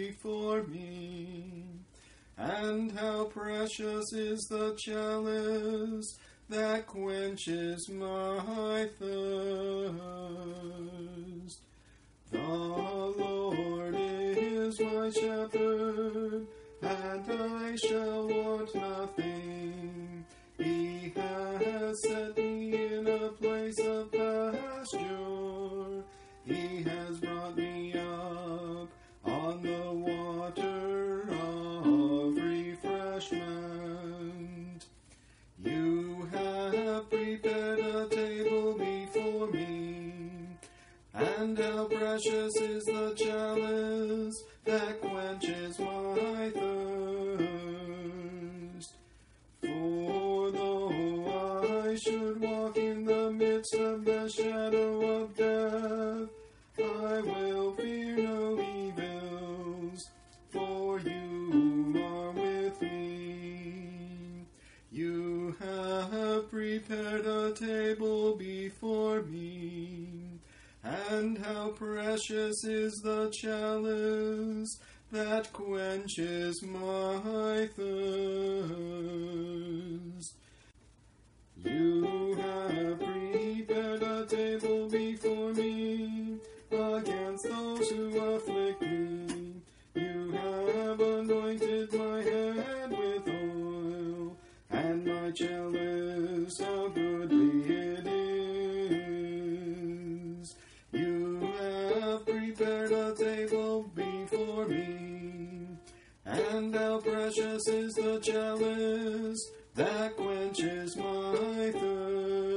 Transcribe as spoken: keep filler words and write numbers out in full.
before me. And how precious is the chalice that quenches my thirst. The Lord is my shepherd, and I shall want nothing. He has set me in a place of pasture. He has brought me up on the water of refreshment. You have prepared a table before me, and how precious is the chalice that quenches my thirst. For though I should walk in the midst of the shadow of death, I will fear no evils, for you are with me. You have prepared a table before me, and how precious is the chalice that quenches my thirst. You have prepared a table before me against those who afflict me. You have anointed my head with oil, and my chalice, how goodly it is. You have prepared a table before me, and how precious is the chalice that quenches my thirst.